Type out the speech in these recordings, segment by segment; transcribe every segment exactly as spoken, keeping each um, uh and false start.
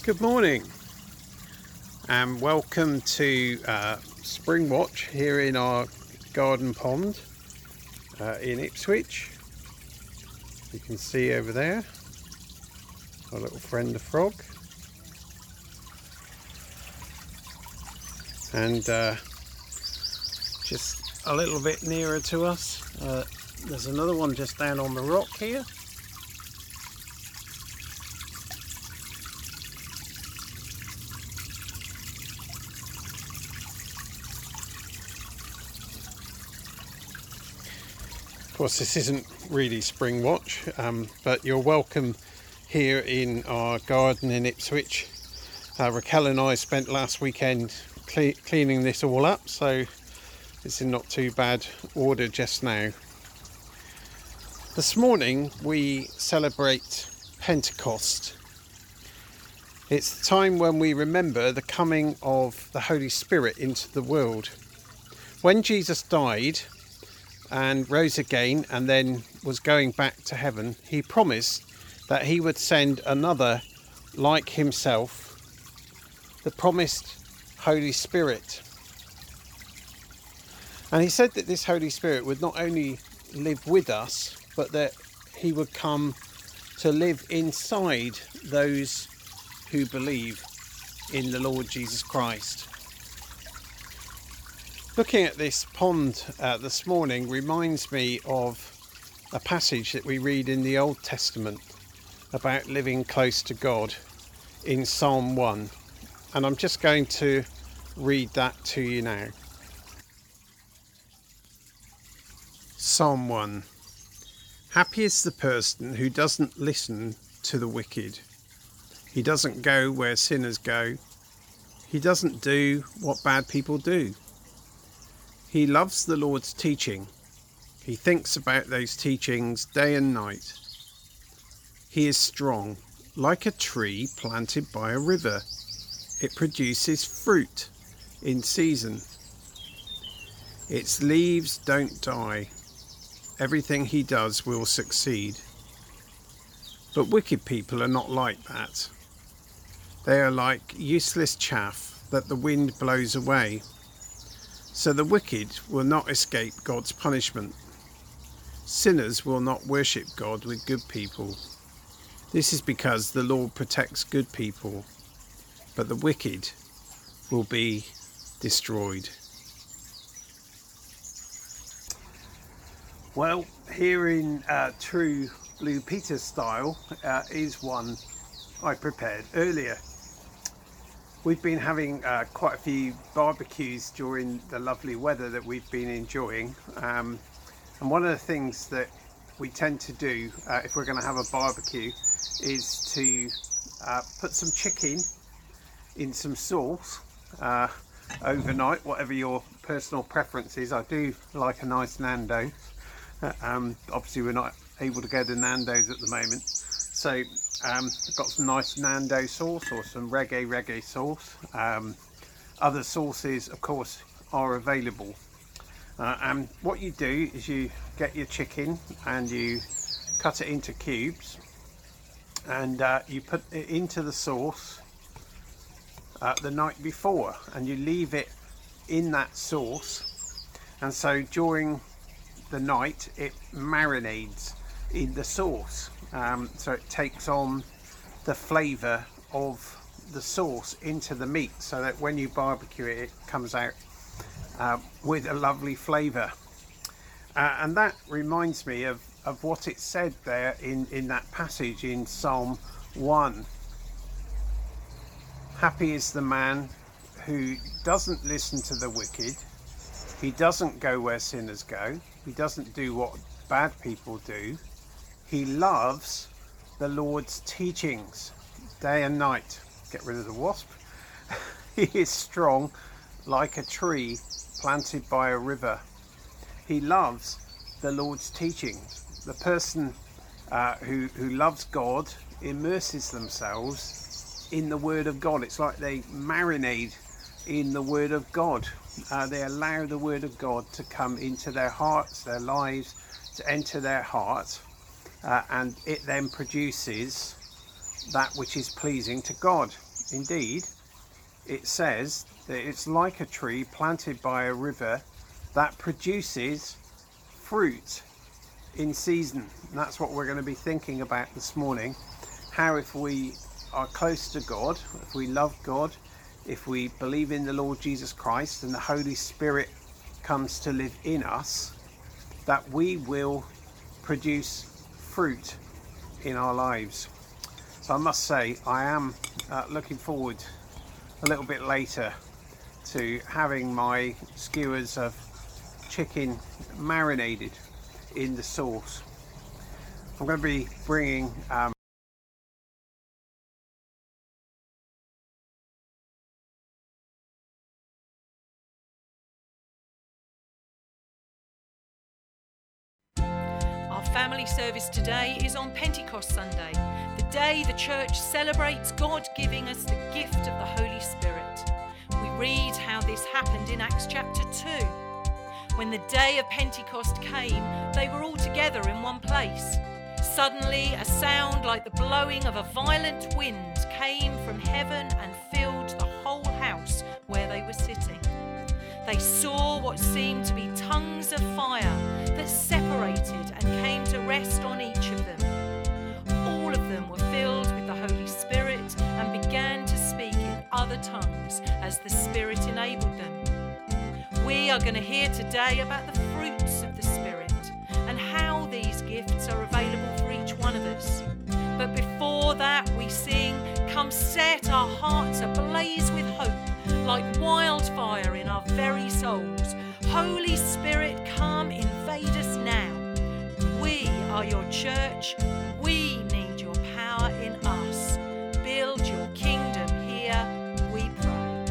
Good morning and welcome to uh, Spring Watch here in our garden pond uh, in Ipswich. You can see over there our little friend the frog, and uh, just a little bit nearer to us uh, there's another one just down on the rock here. Of course, this isn't really Spring Watch, um, but you're welcome here in our garden in Ipswich. Uh, Raquel and I spent last weekend cle cleaning this all up, so it's in not too bad order just now. This morning we celebrate Pentecost. It's the time when we remember the coming of the Holy Spirit into the world. When Jesus died and rose again and then was going back to heaven, he promised that he would send another like himself, the promised Holy Spirit. And he said that this Holy Spirit would not only live with us, but that he would come to live inside those who believe in the Lord Jesus Christ. Looking at this pond uh, this morning reminds me of a passage that we read in the Old Testament about living close to God in Psalm one. And I'm just going to read that to you now. Psalm one. Happy is the person who doesn't listen to the wicked. He doesn't go where sinners go. He doesn't do what bad people do. He loves the Lord's teaching. He thinks about those teachings day and night. He is strong, like a tree planted by a river. It produces fruit in season. Its leaves don't die. Everything he does will succeed. But wicked people are not like that. They are like useless chaff that the wind blows away. So the wicked will not escape God's punishment. Sinners will not worship God with good people. This is because the Lord protects good people, but the wicked will be destroyed. Well, here in uh, true Blue Peter style uh, is one I prepared earlier. We've been having uh, quite a few barbecues during the lovely weather that we've been enjoying, um, and one of the things that we tend to do uh, if we're going to have a barbecue is to uh, put some chicken in some sauce uh, overnight, whatever your personal preference is. I do like a nice Nando's. Uh, um, obviously we're not able to go to Nando's at the moment, so Um, I've got some nice Nando sauce or some reggae reggae sauce. Um, other sauces, of course, are available. Uh, and what you do is you get your chicken and you cut it into cubes, and uh, you put it into the sauce uh, the night before, and you leave it in that sauce. And so during the night, it marinades in the sauce. Um, so it takes on the flavour of the sauce into the meat, so that when you barbecue it, it comes out uh, with a lovely flavour. Uh, and that reminds me of, of what it said there in, in that passage in Psalm one. Happy is the man who doesn't listen to the wicked. He doesn't go where sinners go. He doesn't do what bad people do. He loves the Lord's teachings day and night. Get rid of the wasp. He is strong like a tree planted by a river. He loves the Lord's teachings. The person uh, who, who loves God immerses themselves in the Word of God. It's like they marinate in the Word of God. Uh, they allow the Word of God to come into their hearts, their lives, to enter their heart. Uh, and it then produces that which is pleasing to God. Indeed, it says that it's like a tree planted by a river that produces fruit in season. And that's what we're going to be thinking about this morning. How if we are close to God, if we love God, if we believe in the Lord Jesus Christ and the Holy Spirit comes to live in us, that we will produce fruit in our lives. So I must say, I am uh, looking forward a little bit later to having my skewers of chicken marinated in the sauce. I'm going to be bringing um, Our family service today is on Pentecost Sunday, the day the church celebrates God giving us the gift of the Holy Spirit. We read how this happened in Acts chapter two. When the day of Pentecost came, they were all together in one place. Suddenly, a sound like the blowing of a violent wind came from heaven and filled the whole house where they were sitting. They saw what seemed to be tongues of fire that separated and came to rest on each of them. All of them were filled with the Holy Spirit and began to speak in other tongues as the Spirit enabled them. We are going to hear today about the fruits of the Spirit and how these gifts are available for each one of us. But before that, we sing, "Come set our hearts ablaze with hope, like wildfire in our very souls. Holy Spirit, come invade us now. We are your church. We need your power in us. Build your kingdom here, we pray."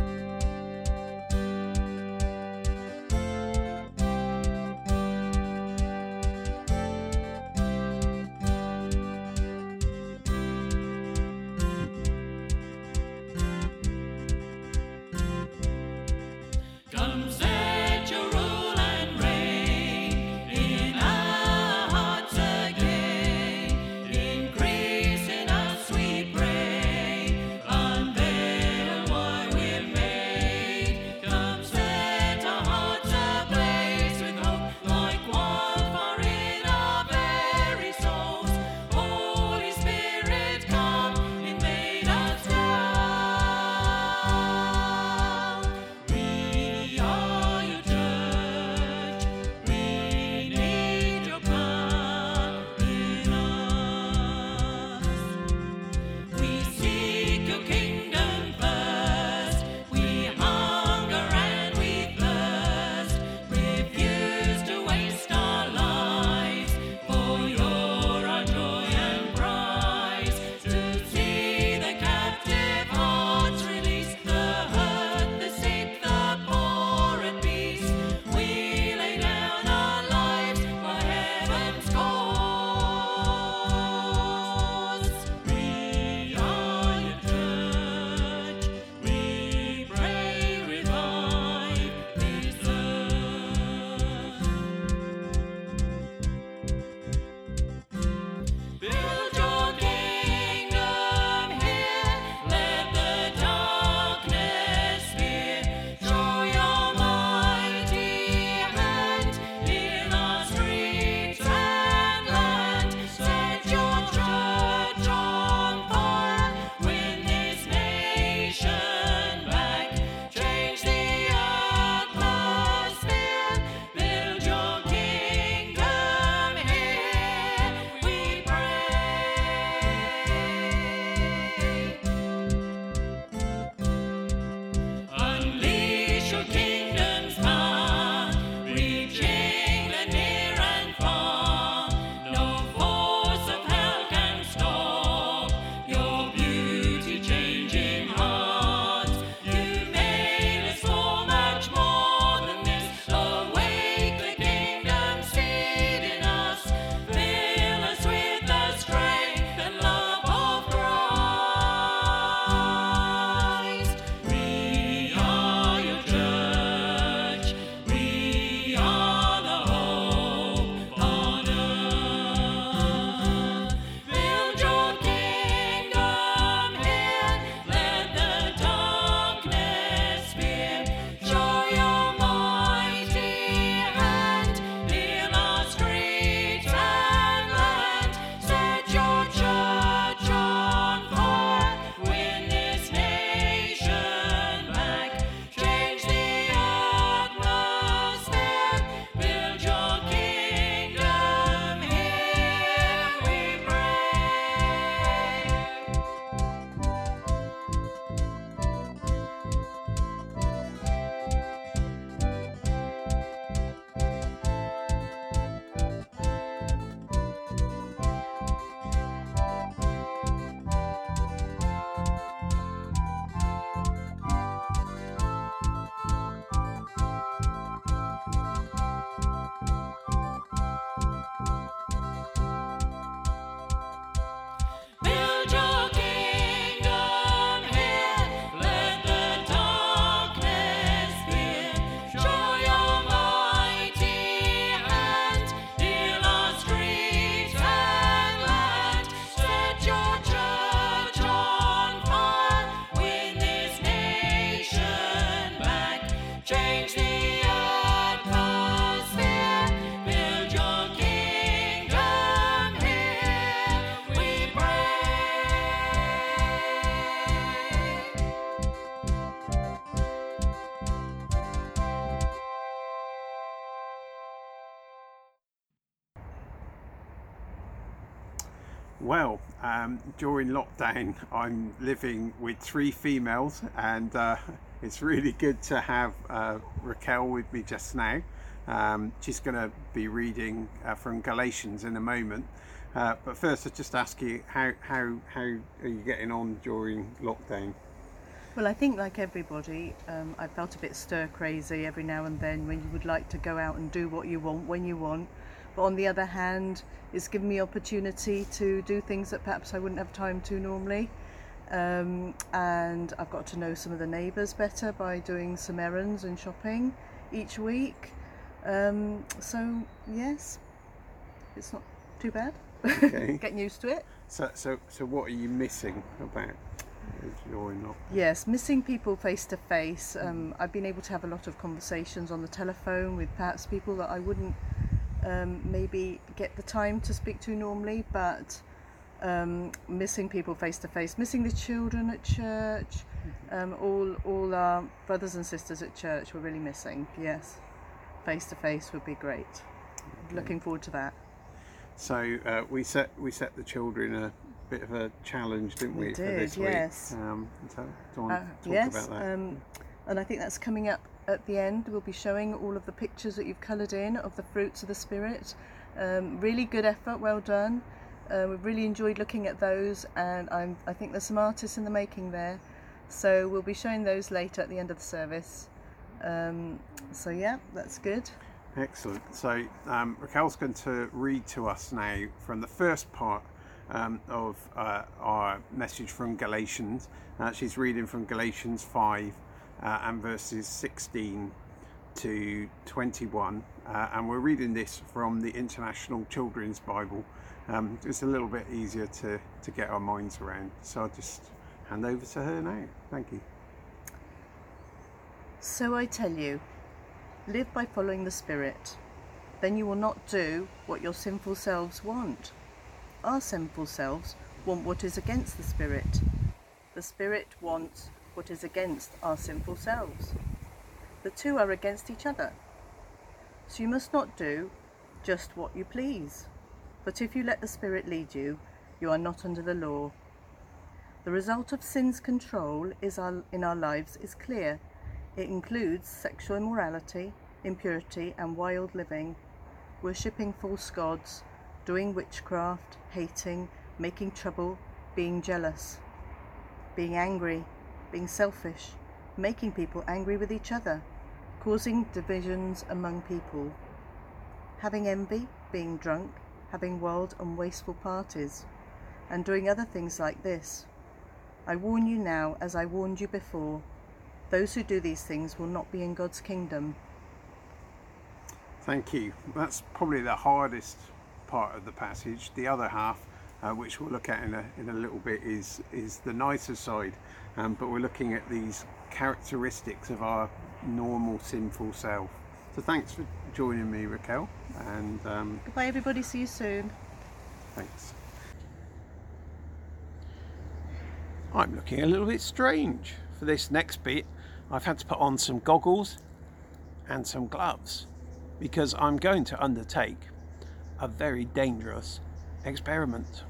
Come set your rule and reign in our hearts again. In Well, um, during lockdown, I'm living with three females, and uh, it's really good to have uh, Raquel with me just now. Um, she's going to be reading uh, from Galatians in a moment. Uh, but first, I'll just ask you, how, how, how are you getting on during lockdown? Well, I think like everybody, um, I felt a bit stir crazy every now and then when you would like to go out and do what you want when you want. But on the other hand, it's given me opportunity to do things that perhaps I wouldn't have time to normally. Um, and I've got to know some of the neighbours better by doing some errands and shopping each week. Um, so yes, it's not too bad. Okay. Getting used to it. So, so, so what are you missing about your lockdown? Yes, missing people face to face. Um, I've been able to have a lot of conversations on the telephone with perhaps people that I wouldn't um, maybe get the time to speak to normally, but um, missing people face to face, missing the children at church, um, all all our brothers and sisters at church were really missing. Yes, face to face would be great. Okay. Looking forward to that. So uh, we set we set the children a bit of a challenge, didn't we, we for did, this yes. week? Um, so, do you want uh, to talk yes, about that? Um, and I think that's coming up at the end. We'll be showing all of the pictures that you've coloured in of the fruits of the Spirit. Um, really good effort, well done. Uh, we've really enjoyed looking at those, and I'm, I think there's some artists in the making there. So we'll be showing those later at the end of the service. Um, so yeah, that's good. Excellent. So um, Raquel's going to read to us now from the first part um, of uh, our message from Galatians. Uh, she's reading from Galatians five uh, and verses sixteen to twenty-one, uh, and we're reading this from the International Children's Bible. Um, it's a little bit easier to, to get our minds around. So I'll just hand over to her now. Thank you. So I tell you, live by following the Spirit. Then you will not do what your sinful selves want. Our sinful selves want what is against the Spirit. The Spirit wants what is against our sinful selves. The two are against each other. So you must not do just what you please. But if you let the Spirit lead you, you are not under the law. The result of sin's control is our, in our lives is clear. It includes sexual immorality, impurity and wild living, worshipping false gods, doing witchcraft, hating, making trouble, being jealous, being angry, being selfish, making people angry with each other, causing divisions among people, having envy, being drunk, having wild and wasteful parties, and doing other things like this. I warn you now, as I warned you before, those who do these things will not be in God's kingdom. Thank you. That's probably the hardest part of the passage. The other half, uh, which we'll look at in a, in a little bit, is, is the nicer side. Um, but we're looking at these characteristics of our normal sinful self. So thanks for joining me, Raquel. And um, goodbye everybody, see you soon. Thanks. I'm looking a little bit strange. For this next bit, I've had to put on some goggles and some gloves because I'm going to undertake a very dangerous experiment.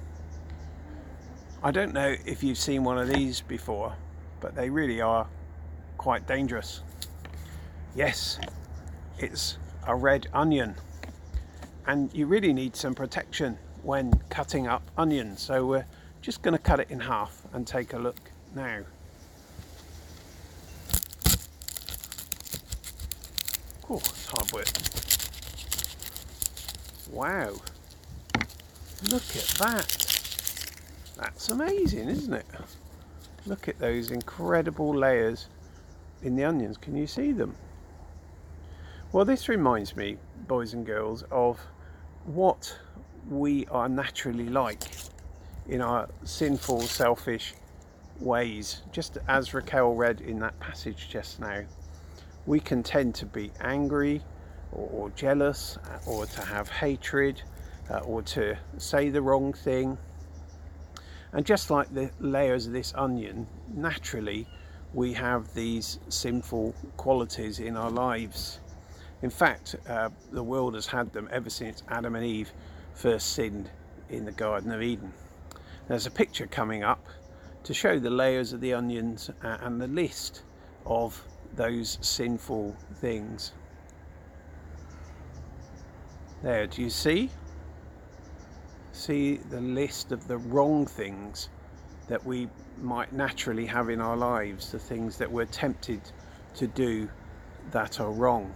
I don't know if you've seen one of these before, but they really are quite dangerous. Yes, it's a red onion, and you really need some protection when cutting up onions. So we're just going to cut it in half and take a look now. Oh, it's hard work. Wow, look at that. That's amazing, isn't it? Look at those incredible layers in the onions. Can you see them? Well, this reminds me, boys and girls, of what we are naturally like in our sinful, selfish ways. Just as Raquel read in that passage just now, we can tend to be angry or, or jealous, or to have hatred, uh, or to say the wrong thing. And just like the layers of this onion, naturally we have these sinful qualities in our lives. In fact, uh, the world has had them ever since Adam and Eve first sinned in the Garden of Eden. There's a picture coming up to show the layers of the onions and the list of those sinful things. There, do you see? See the list of the wrong things that we might naturally have in our lives, the things that we're tempted to do that are wrong.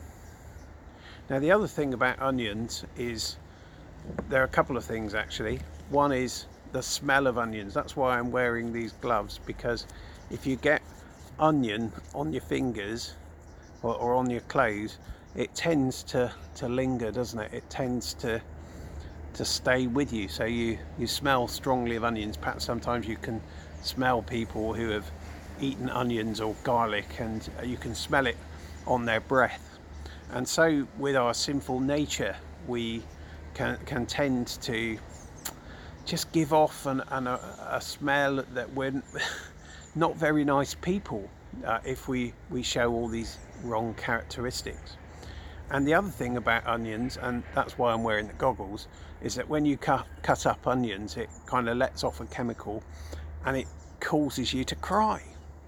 Now, the other thing about onions is there are a couple of things actually. One is the smell of onions. That's why I'm wearing these gloves, because if you get onion on your fingers or, or on your clothes, it tends to, to linger, doesn't it? It tends to to stay with you. So you, you smell strongly of onions. Perhaps sometimes you can smell people who have eaten onions or garlic, and you can smell it on their breath. And so with our sinful nature, we can, can tend to just give off an, an, a, a smell that we're not very nice people uh, if we, we show all these wrong characteristics. And the other thing about onions, and that's why I'm wearing the goggles, is that when you cut, cut up onions, it kind of lets off a chemical and it causes you to cry.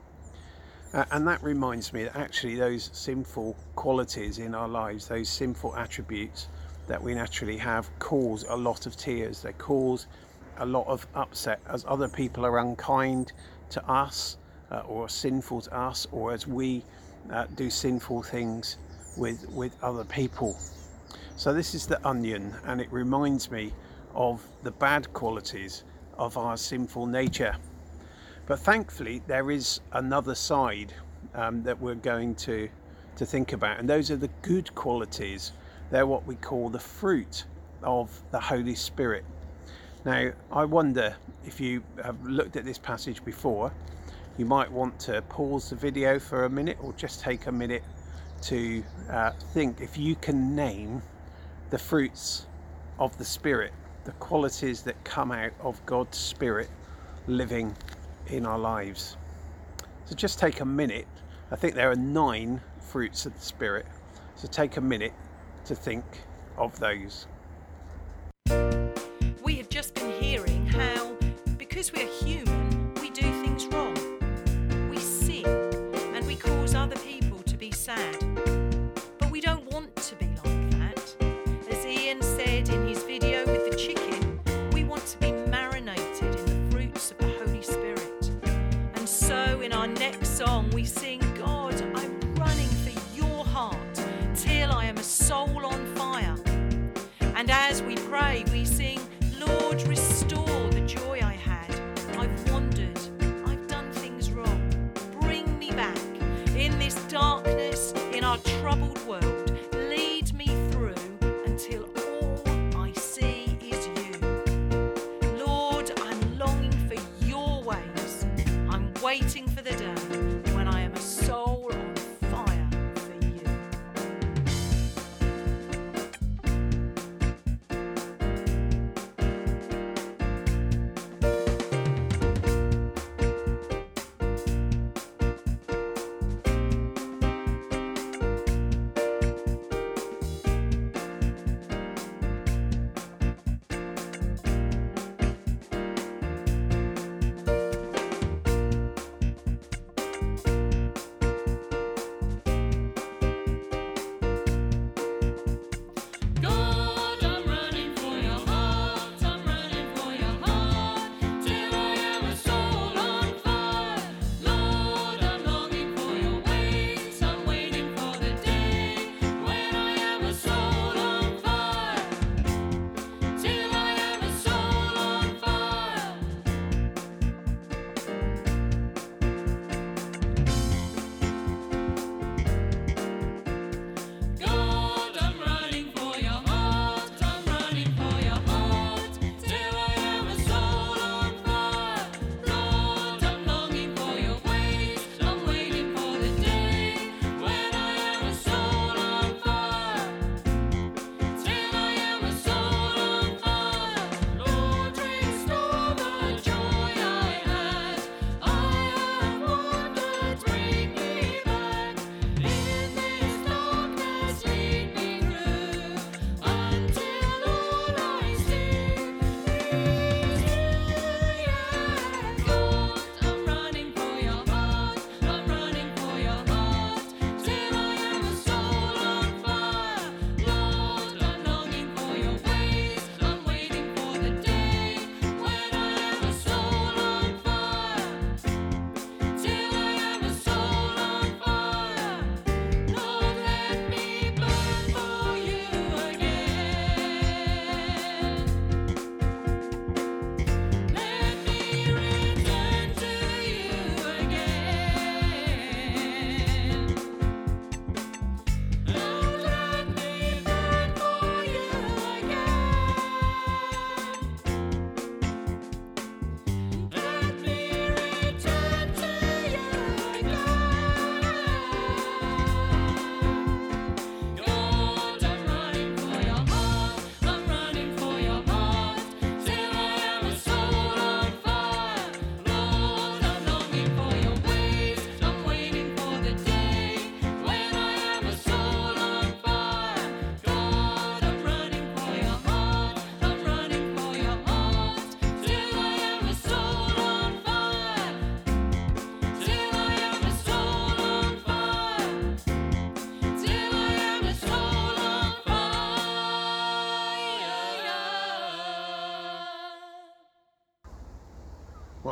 Uh, and that reminds me that actually those sinful qualities in our lives, those sinful attributes that we naturally have, cause a lot of tears. They cause a lot of upset as other people are unkind to us uh, or sinful to us, or as we uh, do sinful things with with other people. So this is the onion, and it reminds me of the bad qualities of our sinful nature. But thankfully there is another side um, that we're going to to think about, and those are the good qualities. They're what we call the fruit of the Holy Spirit. Now, I wonder if you have looked at this passage before, you might want to pause the video for a minute, or just take a minute to uh, think if you can name the fruits of the Spirit, the qualities that come out of God's Spirit living in our lives. So just take a minute. I think there are nine fruits of the Spirit. So take a minute to think of those. We have just been hearing how, because we're human, we do things wrong. We sin and we cause other people to be sad. But we don't want to be like that. As Ian said in his video with the chicken, we want to be marinated in the fruits of the Holy Spirit. And so in our next song we sing, God, I'm running for your heart till I am a soul on fire. And as we pray, we sing, Lord, restore the joy I had. I've wandered, I've done things wrong. Bring me back in this darkness, in our troubled world. Lead me through until all I see is you. Lord, I'm longing for your ways. I'm waiting for the day when I am a soul on fire for you.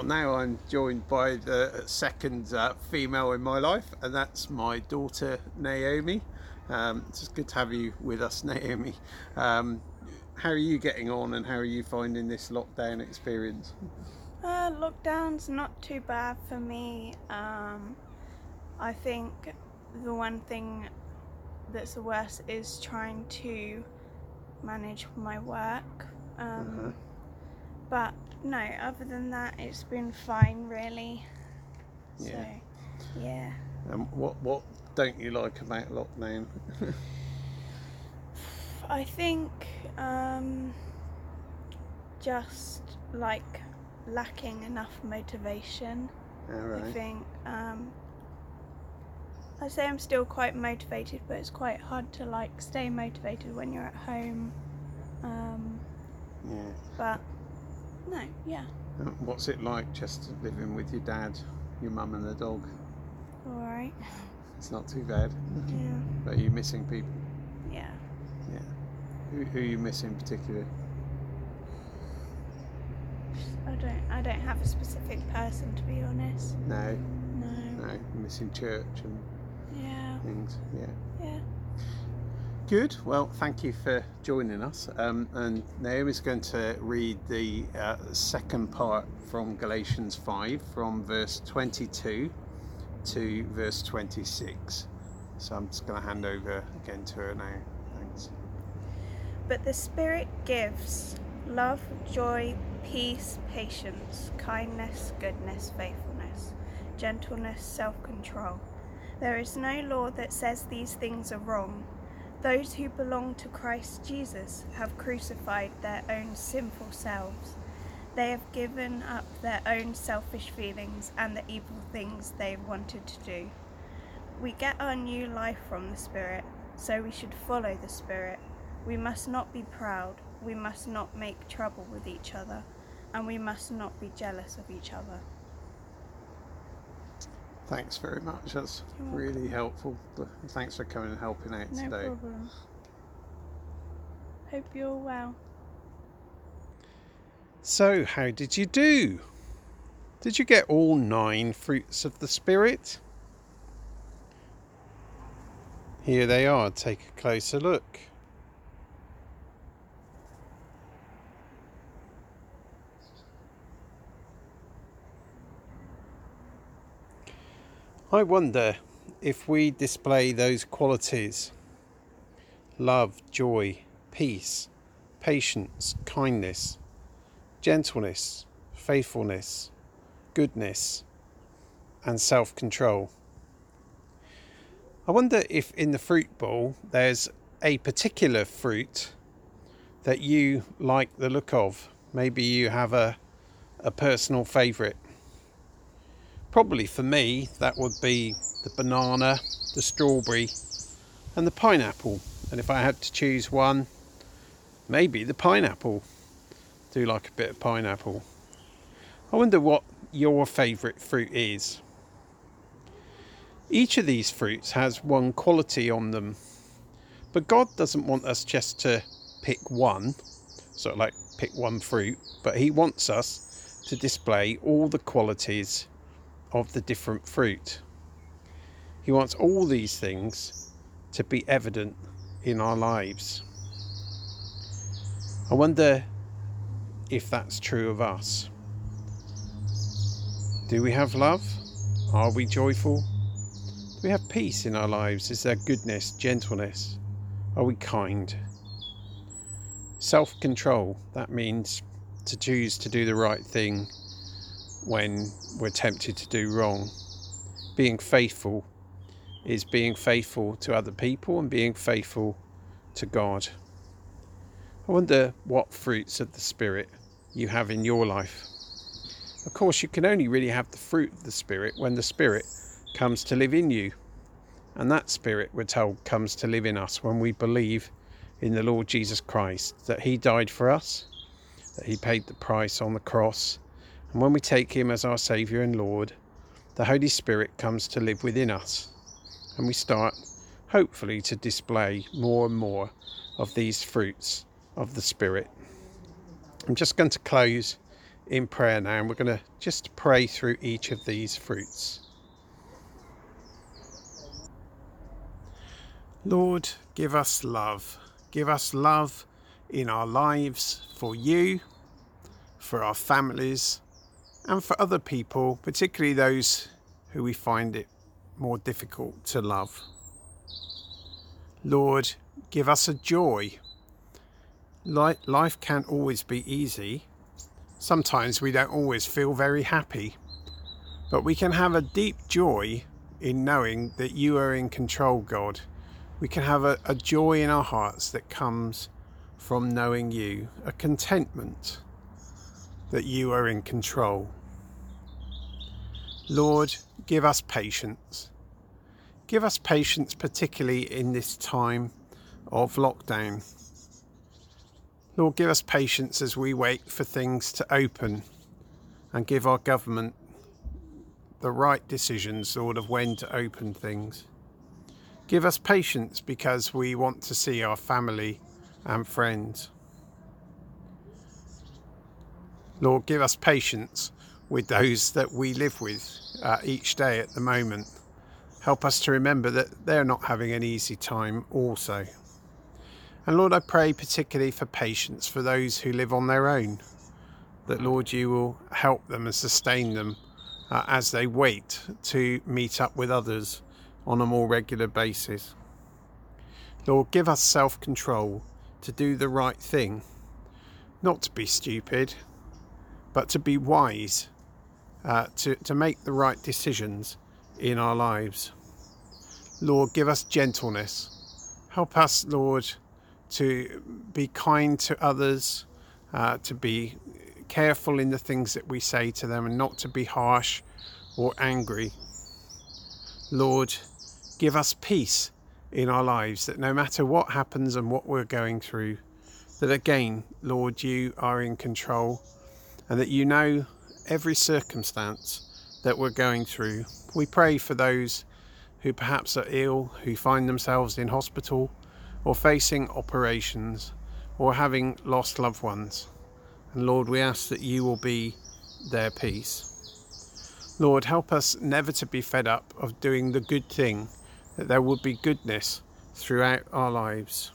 Well, now I'm joined by the second uh, female in my life, and that's my daughter Naomi. Um, it's just good to have you with us, Naomi. Um, how are you getting on, and how are you finding this lockdown experience? Uh, lockdown's not too bad for me. Um, I think the one thing that's the worst is trying to manage my work. Um, Uh-huh. But no, other than that, it's been fine, really. Yeah. So, yeah. Um, what what don't you like about lockdown? I think um, just like lacking enough motivation. All right. I think um, I say I'm still quite motivated, but it's quite hard to like stay motivated when you're at home. Um, Yeah. but no, yeah, Um, What's it like just living with your dad, your mum, and the dog? all right. It's not too bad. Yeah, But are you missing people? yeah. Yeah. Who, who are you missing in particular? I don't, I don't have a specific person, to be honest. No, No. no, missing church and Yeah, things. Yeah. yeah. Good. Well, thank you for joining us. Um, and Naomi's going to read the uh, second part from Galatians five, from verse twenty-two to verse twenty-six. So I'm just going to hand over again to her now. Thanks. But the Spirit gives love, joy, peace, patience, kindness, goodness, faithfulness, gentleness, self-control. There is no law that says these things are wrong. Those who belong to Christ Jesus have crucified their own sinful selves. They have given up their own selfish feelings and the evil things they wanted to do. We get our new life from the Spirit, so we should follow the Spirit. We must not be proud, we must not make trouble with each other, and we must not be jealous of each other. Thanks very much. That's You're welcome. really helpful. Thanks for coming and helping out No today. problem. Hope you're well. So, how did you do? Did you get all nine fruits of the Spirit? Here they are. Take a closer look. I wonder if we display those qualities: love, joy, peace, patience, kindness, gentleness, faithfulness, goodness, and self-control. I wonder if in the fruit bowl there's a particular fruit that you like the look of. Maybe you have a, a personal favourite. Probably for me that would be the banana, the strawberry and the pineapple. And if I had to choose one, maybe the pineapple. Do like a bit of pineapple. I wonder what your favourite fruit is. Each of these fruits has one quality on them, but God doesn't want us just to pick one, sort of like pick one fruit, but he wants us to display all the qualities of the different fruit. He wants all these things to be evident in our lives. I wonder if that's true of us. Do we have love? Are we joyful? Do we have peace in our lives? Is there goodness, gentleness? Are we kind? Self-control, that means to choose to do the right thing when we're tempted to do wrong. Being faithful is being faithful to other people and being faithful to God. I wonder what fruits of the Spirit you have in your life. Of course, you can only really have the fruit of the Spirit when the Spirit comes to live in you. And that Spirit, we're told, comes to live in us when we believe in the Lord Jesus Christ, that he died for us, that he paid the price on the cross. And when we take him as our Saviour and Lord, the Holy Spirit comes to live within us. And we start, hopefully, to display more and more of these fruits of the Spirit. I'm just going to close in prayer now, and we're going to just pray through each of these fruits. Lord, give us love. Give us love in our lives for you, for our families, and for other people, particularly those who we find it more difficult to love. Lord, give us a joy. Life can't always be easy. Sometimes we don't always feel very happy, but we can have a deep joy in knowing that you are in control, God. We can have a, a joy in our hearts that comes from knowing you, a contentment that you are in control. Lord, give us patience. Give us patience, particularly in this time of lockdown. Lord, give us patience as we wait for things to open and give our government the right decisions, Lord, of when to open things. Give us patience because we want to see our family and friends. Lord, give us patience with those that we live with uh, each day at the moment. Help us to remember that they're not having an easy time also. And Lord, I pray particularly for patience for those who live on their own, that Lord, you will help them and sustain them uh, as they wait to meet up with others on a more regular basis. Lord, give us self-control to do the right thing, not to be stupid, but to be wise, uh, to, to make the right decisions in our lives. Lord, give us gentleness. Help us, Lord, to be kind to others, uh, to be careful in the things that we say to them and not to be harsh or angry. Lord, give us peace in our lives, that no matter what happens and what we're going through, that again, Lord, you are in control and that you know every circumstance that we're going through. We pray for those who perhaps are ill, who find themselves in hospital or facing operations or having lost loved ones. And Lord, we ask that you will be their peace. Lord, help us never to be fed up of doing the good thing, that there would be goodness throughout our lives.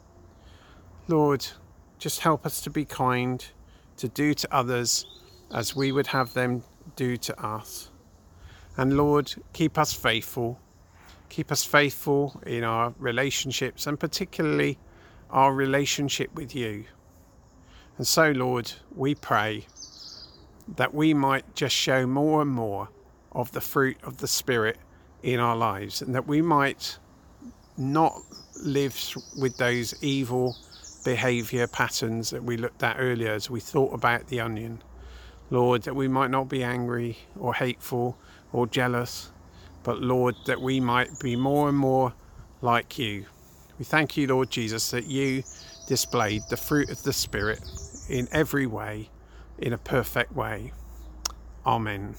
Lord, just help us to be kind, to do to others as we would have them do to us. And Lord, keep us faithful. Keep us faithful in our relationships and particularly our relationship with you. And so, Lord, we pray that we might just show more and more of the fruit of the Spirit in our lives, and that we might not live with those evil behaviour patterns that we looked at earlier as we thought about the onion. Lord, that we might not be angry or hateful or jealous, but Lord, that we might be more and more like you. We thank you, Lord Jesus, that you displayed the fruit of the Spirit in every way, in a perfect way. Amen.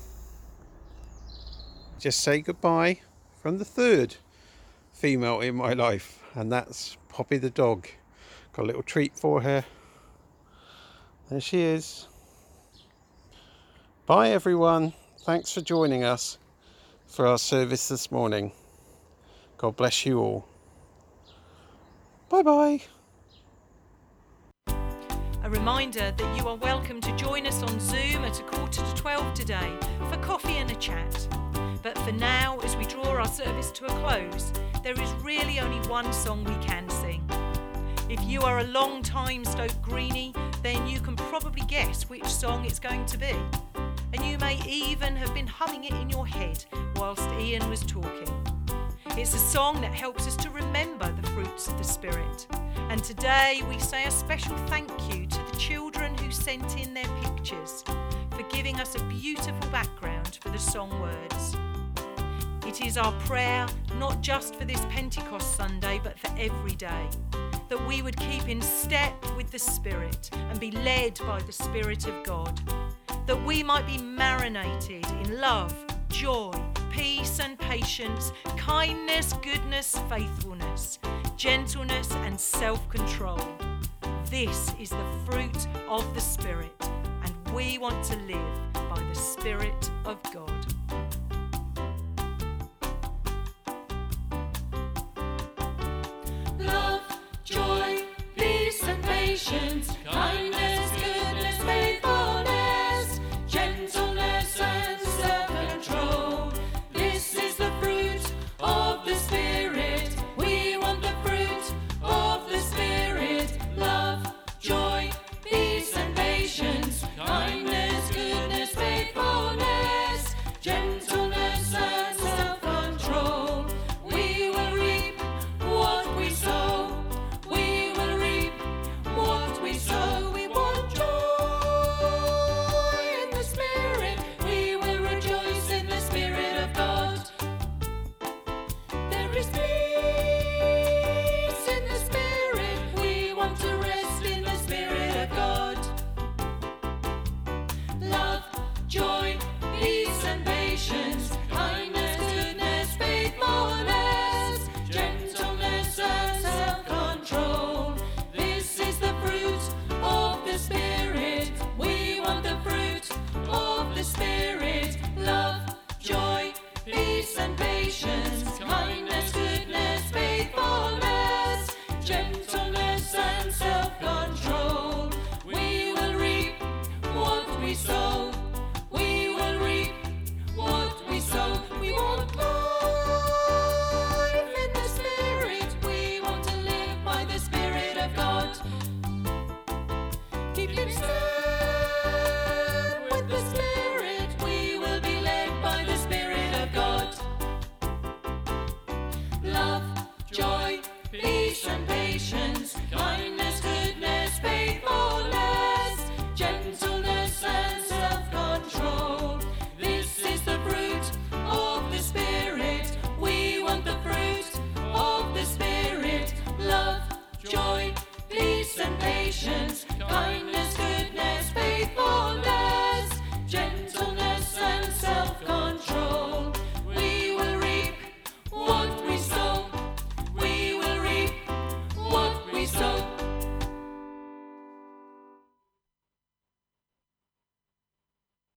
Just say goodbye from the third female in my life, and that's Poppy the dog. Got a little treat for her. There she is. Bye everyone. Thanks for joining us for our service this morning. God bless you all. Bye bye. A reminder that you are welcome to join us on Zoom at a quarter to twelve today for coffee and a chat. But for now, as we draw our service to a close, there is really only one song we can sing. If you are a long time Stoke Greenie, then you can probably guess which song it's going to be. And you may even have been humming it in your head whilst Ian was talking. It's a song that helps us to remember the fruits of the Spirit. And today we say a special thank you to the children who sent in their pictures for giving us a beautiful background for the song words. It is our prayer, not just for this Pentecost Sunday, but for every day, that we would keep in step with the Spirit and be led by the Spirit of God, that we might be marinated in love, joy, peace and patience, kindness, goodness, faithfulness, gentleness and self-control. This is the fruit of the Spirit, and We want to live by the Spirit of God. Love, joy, peace and patience, kindness, goodness, faithfulness, gentleness and self-control. This is the fruit of the Spirit. We want the fruit of the Spirit. Love, joy, peace and patience, kindness, goodness, faithfulness, gentleness and self-control. We will reap what we sow. We will reap what we sow. We want joy in the Spirit. We will rejoice in the Spirit of God. There is peace in the Spirit. We want to rest in the Spirit of God. Love, joy, peace and patience, kindness, goodness, faithfulness, gentleness and self-control. This is the fruit of the Spirit. We want the fruit of the Spirit. Love, joy, peace and patience, kindness, goodness, faithfulness, gentleness and self-control. We will reap what we sow. We will reap what we sow. We want life in the Spirit. We want to live by the Spirit of God. Keep in step with the Spirit. We will be led by the Spirit of God. Love, joy, peace and patience, kindness, goodness, faithfulness, gentleness and self-control. This is the fruit of the Spirit. We want the fruit of the Spirit. Love, joy, peace and patience, kindness,